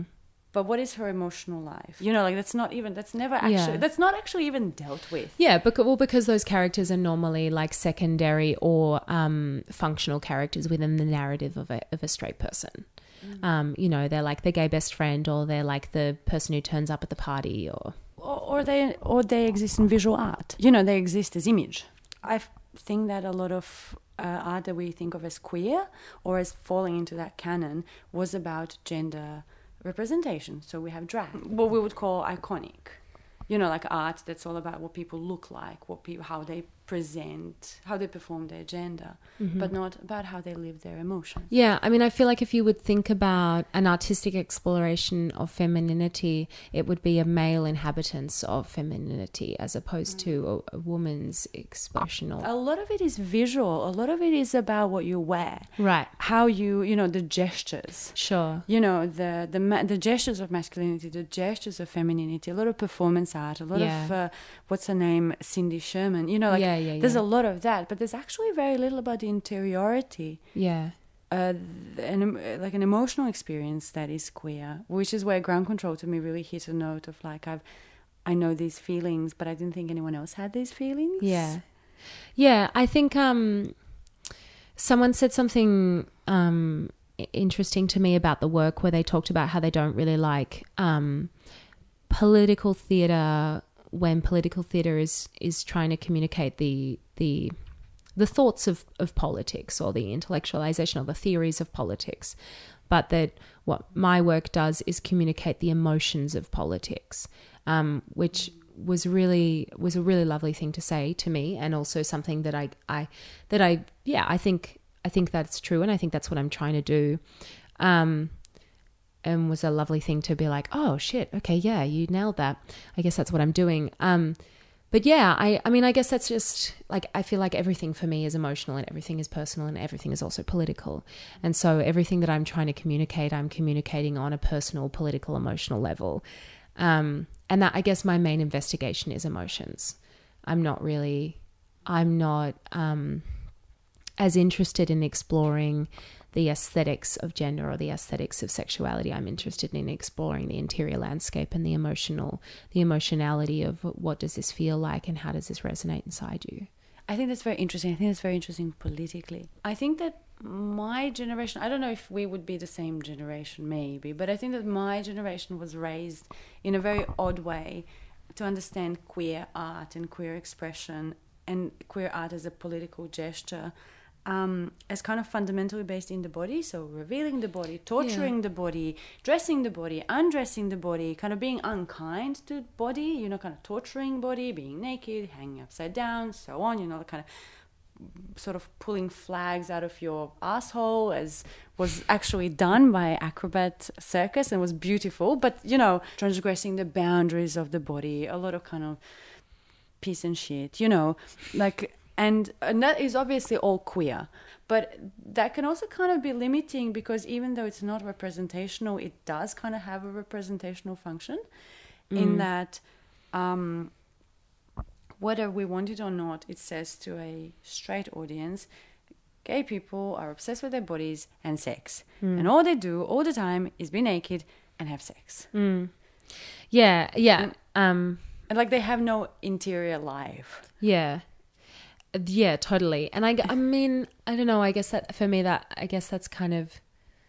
but what is her emotional life? You know, like that's not even, that's never actually, Yeah. that's not actually even dealt with. Yeah, because, well, because those characters are normally like secondary or um, functional characters within the narrative of a, of a straight person. Mm. Um, you know, they're like the gay best friend, or they're like the person who turns up at the party, or... Or, or they or they exist in visual art. You know, they exist as image. I think that a lot of uh, art that we think of as queer or as falling into that canon was about gender representation. So we have drag, what we would call iconic. You know, like art that's all about what people look like, what people, how they present, how they perform their gender, mm-hmm. but not about how they live their emotions. Yeah, I mean, I feel like if you would think about an artistic exploration of femininity, it would be a male inhabitance of femininity as opposed mm. to a, a woman's expression. Or... A lot of it is visual. A lot of it is about what you wear. Right. How you, you know, the gestures. Sure. You know, the the ma- the gestures of masculinity, the gestures of femininity, a lot of performance art, a lot yeah. of, uh, what's her name, Cindy Sherman, you know, like yeah, yeah, there's yeah. a lot of that, but there's actually very little about the interiority. Yeah. Uh, an, like an emotional experience that is queer, which is where Ground Control to me really hit a note of like, I've, I know these feelings, but I didn't think anyone else had these feelings. Yeah. Yeah, I think um, someone said something um, interesting to me about the work where they talked about how they don't really like um, political theatre when political theatre is, is trying to communicate the the the thoughts of, of politics or the intellectualization or the theories of politics, but that what my work does is communicate the emotions of politics, um, which was really was a really lovely thing to say to me, and also something that I I that I yeah I think I think that's true, and I think that's what I'm trying to do. Um, and was a lovely thing to be like, oh shit, okay, yeah, you nailed that. I guess that's what I'm doing. Um, but yeah, I, I mean, I guess that's just like, I feel like everything for me is emotional and everything is personal and everything is also political. And so everything that I'm trying to communicate, I'm communicating on a personal, political, emotional level. Um, and that, I guess my main investigation is emotions. I'm not really, I'm not um, as interested in exploring the aesthetics of gender or the aesthetics of sexuality. I'm interested in exploring the interior landscape and the emotional, the emotionality of what does this feel like and how does this resonate inside you. I think that's very interesting. I think that's very interesting politically. I think that my generation, I don't know if we would be the same generation maybe, but I think that my generation was raised in a very odd way to understand queer art and queer expression and queer art as a political gesture. Um, as kind of fundamentally based in the body, so revealing the body, torturing yeah. the body, dressing the body, undressing the body, kind of being unkind to the body, you know, kind of torturing body, being naked, hanging upside down, so on, you know, kind of sort of pulling flags out of your asshole, as was actually done by Acrobat Circus and was beautiful, but, you know, transgressing the boundaries of the body, a lot of kind of piece and shit, you know, like... And, and that is obviously all queer. But that can also kind of be limiting because even though it's not representational, it does kind of have a representational function mm. in that um, whether we want it or not, it says to a straight audience, gay people are obsessed with their bodies and sex. Mm. And all they do all the time is be naked and have sex. Mm. Yeah, yeah. And, um, and like they have no interior life. Yeah. Yeah, totally. And I, I mean, I don't know, I guess that for me that, I guess that's kind of,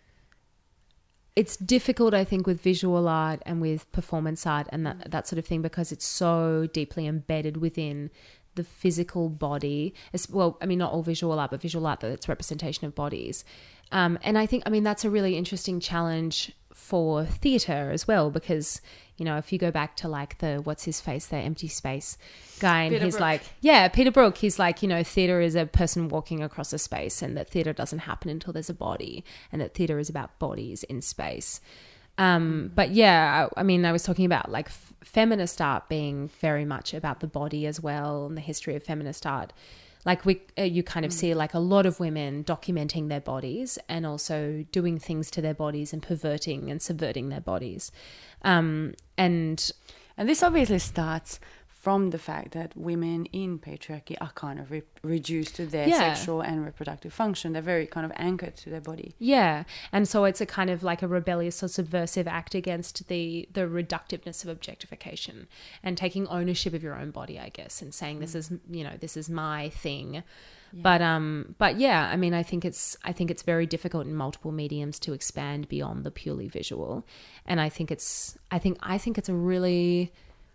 it's difficult, I think, with visual art and with performance art and that, that sort of thing, because it's so deeply embedded within the physical body. It's, well, I mean, not all visual art, but visual art that's representation of bodies. Um, and I think, I mean, that's a really interesting challenge for theatre as well, because, you know, if you go back to like the, what's his face, the Empty Space guy, and Peter he's Brook. like, yeah, Peter Brook, he's like, you know, theatre is a person walking across a space, and that theatre doesn't happen until there's a body, and that theatre is about bodies in space. Um, but yeah, I, I mean, I was talking about like f- feminist art being very much about the body as well, and the history of feminist art. Like we, uh, you kind of mm. see like a lot of women documenting their bodies and also doing things to their bodies and perverting and subverting their bodies. Um, and and this obviously starts from the fact that women in patriarchy are kind of re- reduced to their Yeah. sexual and reproductive function. They're very kind of anchored to their body. Yeah. And so it's a kind of like a rebellious or subversive act against the the reductiveness of objectification and taking ownership of your own body, I guess, and saying this is, you know, this is my thing. Yeah. But um but yeah, I mean I think it's I think it's very difficult in multiple mediums to expand beyond the purely visual. And I think it's I think I think it's a really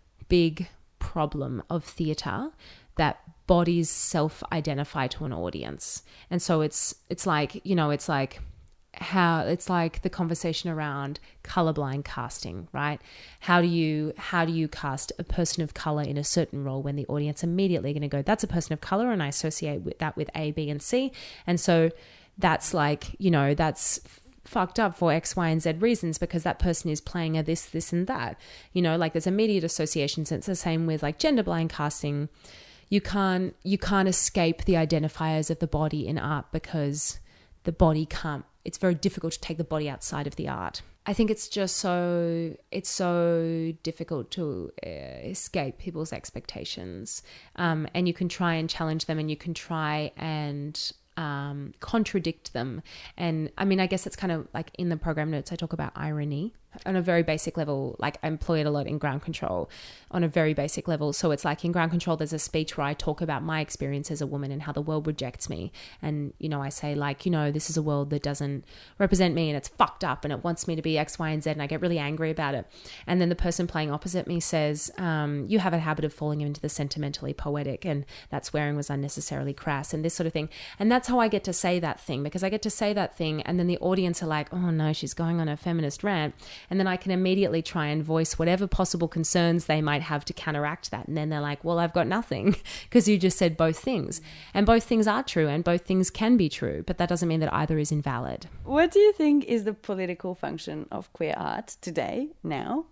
big problem of theatre that bodies self-identify to an audience. And so it's it's like, you know, it's like how it's like the conversation around colorblind casting, right? How do you how do you cast a person of color in a certain role when the audience immediately going to go, that's a person of color, and I associate with that with A, B, and C, and so that's like, you know, that's fucked up for X, Y, and Z reasons because that person is playing a this, this, and that. You know, like there's immediate associations. It's the same with like gender blind casting. You can't you can't escape the identifiers of the body in art because the body can't. It's very difficult to take the body outside of the art. I think it's just so it's so difficult to uh, escape people's expectations, um, and you can try and challenge them, and you can try and um, contradict them. And I mean, I guess it's kind of like in the program notes, I talk about irony on a very basic level. Like I employ it a lot in Ground Control on a very basic level. So it's like in Ground Control, there's a speech where I talk about my experience as a woman and how the world rejects me. And, you know, I say like, you know, this is a world that doesn't represent me and it's fucked up and it wants me to be X, Y, and Z. And I get really angry about it. And then the person playing opposite me says, um, you have a habit of falling into the sentimentally poetic, and that swearing was unnecessarily crass and this sort of thing. And that's how I get to say that thing, because I get to say that thing and then the audience are like, oh no, she's going on a feminist rant. And then I can immediately try and voice whatever possible concerns they might have to counteract that. And then they're like, well, I've got nothing because you just said both things. And both things are true and both things can be true, but that doesn't mean that either is invalid. What do you think is the political function of queer art today, now?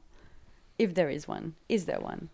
If there is one. Is there one?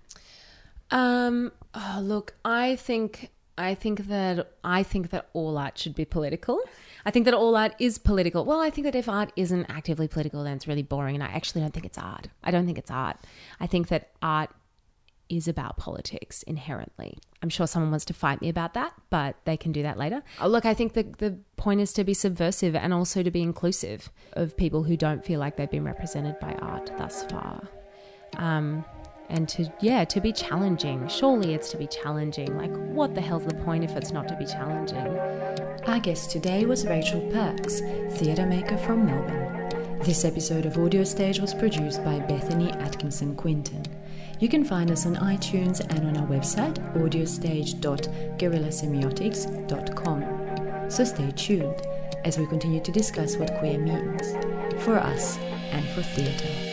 Um, oh, look, I think... I think that I think that all art should be political. I think that all art is political. Well, I think that if art isn't actively political, then it's really boring. And I actually don't think it's art. I don't think it's art. I think that art is about politics inherently. I'm sure someone wants to fight me about that, but they can do that later. Oh, look, I think the, the point is to be subversive and also to be inclusive of people who don't feel like they've been represented by art thus far. Um... And to, yeah, to be challenging. Surely it's to be challenging. Like, what the hell's the point if it's not to be challenging? Our guest today was Rachel Perks, theatre maker from Melbourne. This episode of Audio Stage was produced by Bethany Atkinson Quinton. You can find us on iTunes and on our website, audiostage dot guerrilla semiotics dot com. So stay tuned as we continue to discuss what queer means, for us and for theatre.